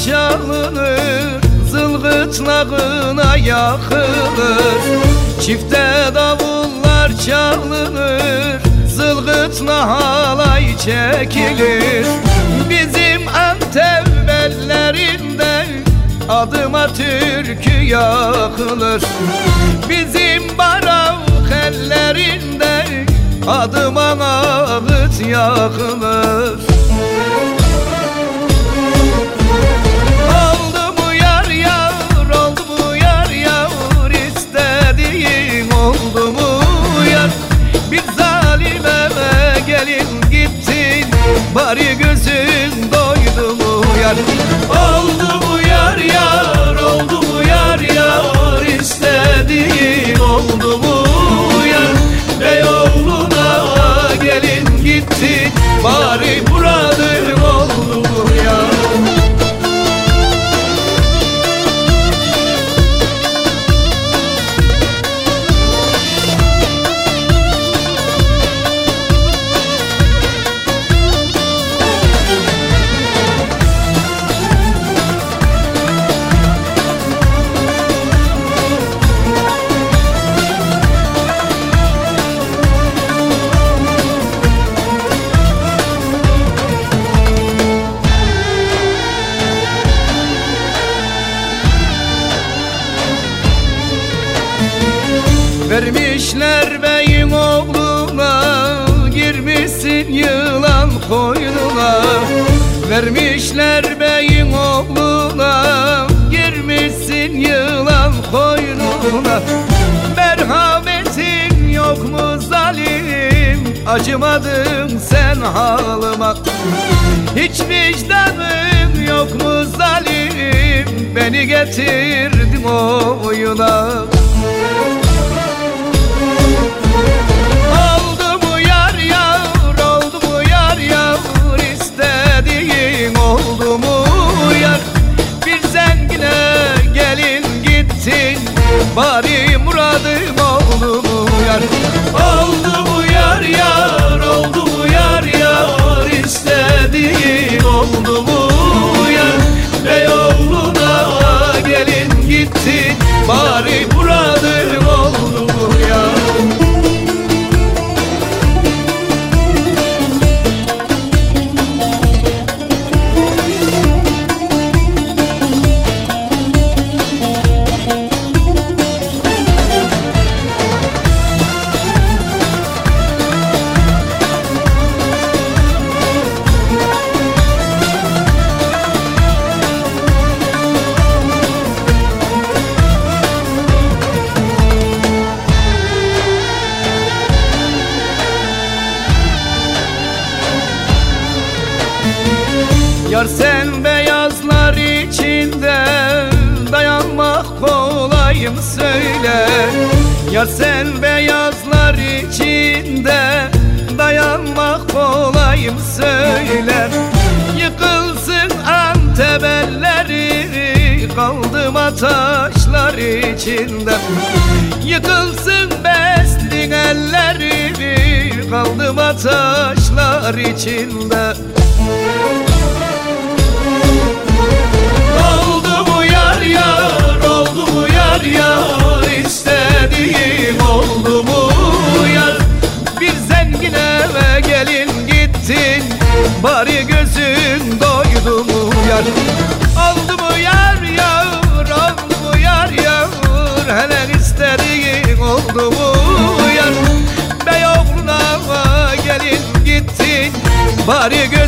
çalınır, zılgıtlağına yakılır. Çifte davullar çalınır, zılgıtla halay çekilir. Bizim Antep bellerinde adıma türkü yakılır. Bizim Baravuk ellerinde adıma ağıt yakılır. Oldu mu yar yar, oldu mu yar yar, istediğin oldu mu yar? Bir zalime gelin gittin, bari gözün doydu mu yar? Oldu mu yar yar, oldu mu yar yar, istediğin oldu mu yar? Beyoğlu'na gelin gittin, bari muradın oldu mu yar? Vermişler beyin oğluna, girmişsin yılan koynuna. Vermişler beyin oğluna, girmişsin yılan koynuna. Merhametin yok mu zalim, acımadın sen halıma. Hiç vicdanın yok mu zalim, beni getirdin oyuna. Oldu mu yar yar, oldu mu yar yar, istediğin oldu mu yar? Bir zengine gelin gittin, bari muradım oldu mu yar? Oldu mu yar yar, oldu mu yar yar, istediğin oldu mu yar? Beyoğlu'na gelin gittin, bari muradım oldu mu yar? Yar sen beyazlar içinde dayanmak kolay mı söyle? Yar sen beyazlar içinde dayanmak kolay mı söyle? Yıkılsın Antep elleri, kaldım taşlar içinde. Yıkılsın Beslin elleri, kaldım taşlar içinde. Oldu mu yar yar, oldu mu yar yar, istediğin oldu mu yar? Bir zengin eve gelin gittin, bari gözün doydu mu yar? Oldu mu yar yar, oldu mu yar yar, hele istediğin oldu mu yar? Beyoğlu'na gelin gittin, bari gözün